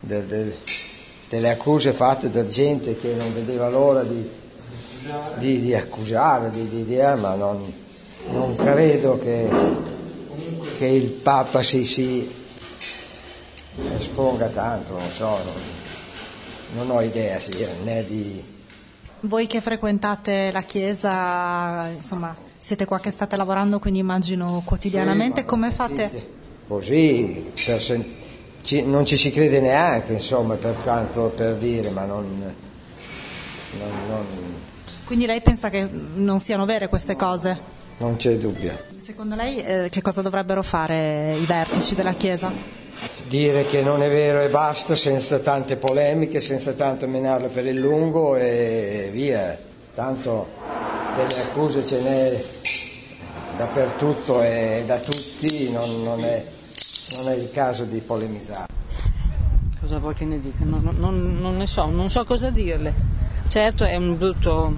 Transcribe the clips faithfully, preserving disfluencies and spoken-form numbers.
De, de, delle accuse fatte da gente che non vedeva l'ora di, di, di accusare, di, di, di eh, ma non, non credo che, che il Papa si, si esponga tanto, non so, non, non ho idea sì, né di... Voi che frequentate la chiesa, insomma, siete qua che state lavorando, quindi immagino quotidianamente, sì, come fate? Così, per sen- ci, non ci si crede neanche, insomma, per tanto per dire, ma non, non, non... Quindi lei pensa che non siano vere queste cose? Non c'è dubbio. Secondo lei eh, che cosa dovrebbero fare i vertici della Chiesa? Dire che non è vero e basta, senza tante polemiche, senza tanto menarle per il lungo e via. Tanto delle accuse ce n'è dappertutto e da tutti, non, non, è, non è il caso di polemizzare. Cosa vuoi che ne dica? Non, non, non ne so, non so cosa dirle. Certo è un brutto,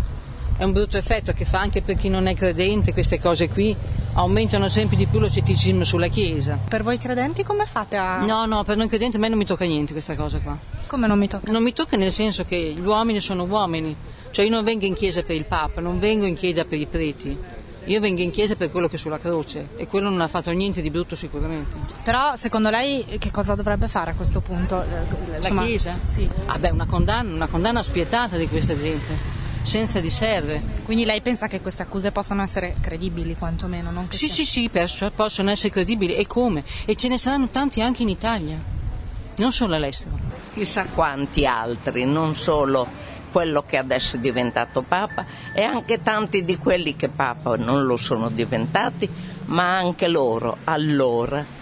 è un brutto effetto che fa anche per chi non è credente, queste cose qui aumentano sempre di più lo scetticismo sulla Chiesa. Per voi credenti come fate a... No, no, per noi credenti a me non mi tocca niente questa cosa qua. Come non mi tocca? Non mi tocca nel senso che gli uomini sono uomini, cioè io non vengo in chiesa per il Papa, non vengo in chiesa per i preti, io vengo in chiesa per quello che è sulla croce e quello non ha fatto niente di brutto sicuramente. Però secondo lei che cosa dovrebbe fare a questo punto? La Insomma, Chiesa? Sì. Ah beh, una condanna, una condanna spietata di questa gente. Senza riserve. Quindi lei pensa che queste accuse possano essere credibili quantomeno? Non che sì, sia... sì, sì, possono essere credibili e come? E ce ne saranno tanti anche in Italia, non solo all'estero. Chissà quanti altri, non solo quello che adesso è diventato Papa e anche tanti di quelli che Papa non lo sono diventati, ma anche loro allora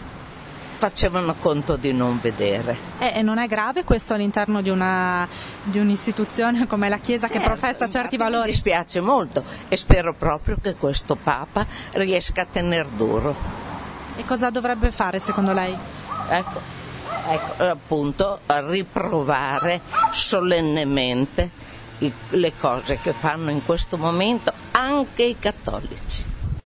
facevano conto di non vedere. E eh, non è grave questo all'interno di una di un'istituzione come la Chiesa, certo, che professa certi valori? Mi dispiace molto e spero proprio che questo Papa riesca a tener duro. E cosa dovrebbe fare secondo lei? Ecco, ecco appunto riprovare solennemente i, le cose che fanno in questo momento anche i cattolici.